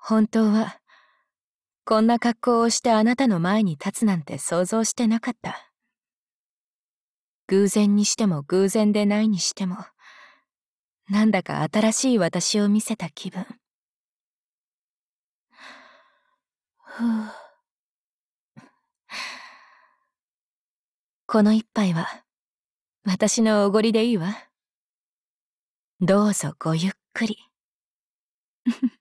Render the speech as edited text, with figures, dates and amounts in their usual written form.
本当は、こんな格好をしてあなたの前に立つなんて想像してなかった。偶然にしても偶然でないにしても、なんだか新しい私を見せた気分。ふう。この一杯は、私のおごりでいいわ。どうぞごゆっくり。